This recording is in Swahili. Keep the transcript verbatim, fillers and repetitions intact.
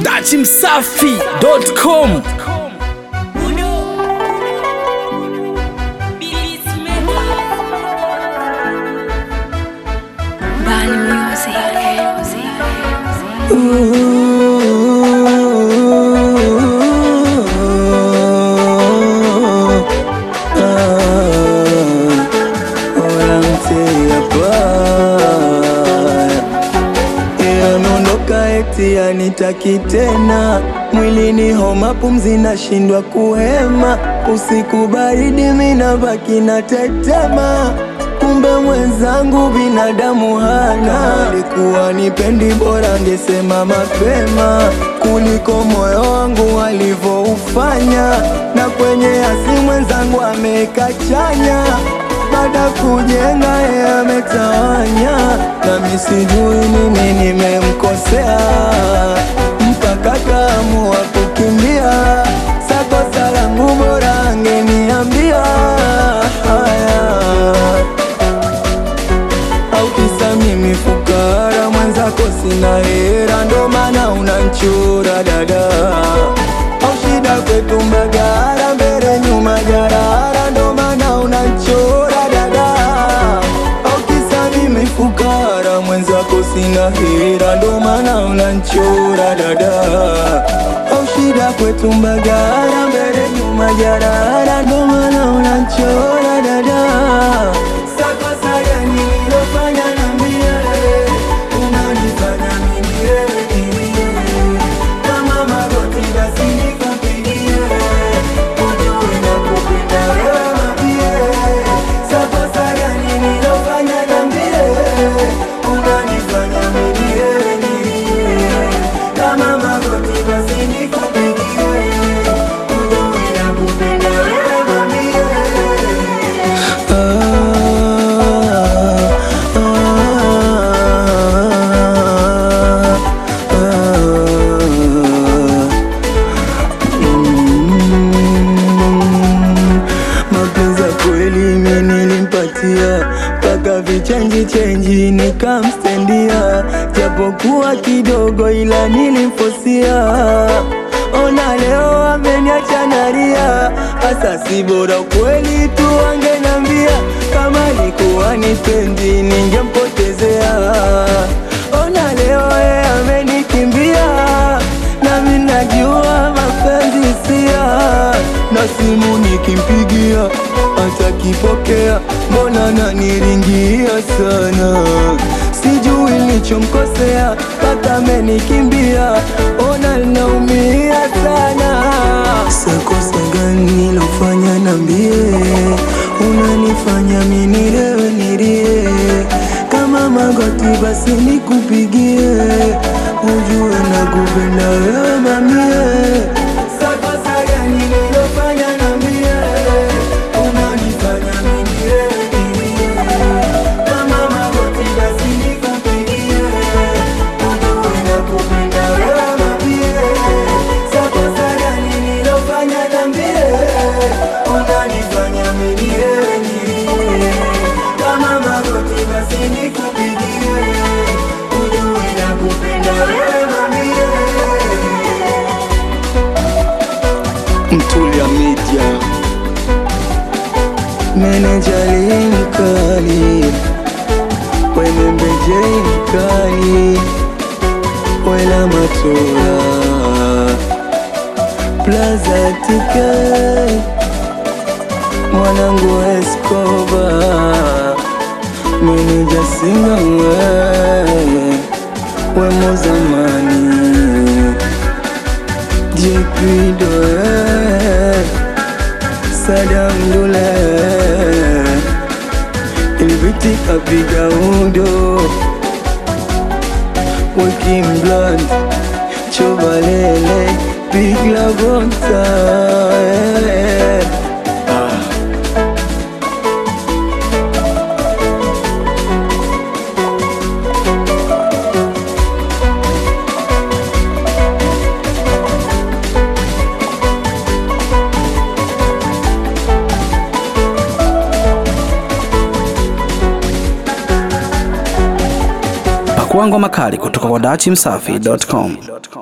dati msafi dot com. Anitaki tena, mwili ni homa, pumzi nashindwa kuhema, usiku baridi mina baki na tetema, kumbe mwenzangu binadamu hana. Alikuwa nipendi, bora angesema mapema kuliko moyo wangu alivyoufanya, na kwenye asi mwenzangu ameka chanya, baada kujenga yeye ametawanya, na mimi sijui nini nimemkosea mpaka kaamua kukimbia. Sakosa langu bora angeniambia haya, au kisa mimi fukara mwenzako sina hera ndo maana unanchura dada, au shida kwetu Mbagara mbele nyuma jarara ndo maana unanchura dada, au kisa mimi fukara mwenzako sina hera ndo maana unanchura dada, au shida kwetu Mbagara mbele nyuma jarara ndo maana unanchura dada. Sakosa gani nilofanya niambie, unanifanya mimi nilie, kama magoti basi nikupigie, ujue nakupenda wewe mapie. Sakosa gani nilofanya niambie, unanifanya mimi nilie, kama magoti basi nikupigie, ujue nakupenda wewe mapie. Paka vichenji chenji nikamstendia, japokuwa kidogo ila nilimfosia. Ona leo ameniacha nalia, hasa si bora kweli tu angenambia, kama alikuwa nipendi ningempotezea. Ona leo yeye amenikimbia, na mimi najua mapenzi sia, na simu nikimpigia atakipokea, mbona naniringia sana, sijui nilichomkosea mpaka amenikimbia, ona naumia sana. Sakosa gani nilofanya niambie, unanifanya mimi nilewe nilie, kama magoti basi nikupigie, ujue nakupenda wewe mamie. Sakosa gani nilofanya niambie, unanifanya mimi nilie, kama magoti basi nikupigie, ujue nakupenda wewe mamie. Sakosa gani nilofanya niambie, unanifanya mimi nilie, kama magoti basi nikupigie, ujue nakupenda wewe mamie. Mtulia Media, Meneja Linkali, Wemembe J Mkali, Wela Matura, Plaza Tika, mwanangu Escobar, Meneja Singa we, Wemo Zamani, J P Doe, Sadam Dule, Ilbiti Abiga Udo, Working Blood, Chobalele, Big Lavonta. Ah. Pakua ngoma kali kutoka kwa dati msafi dot com.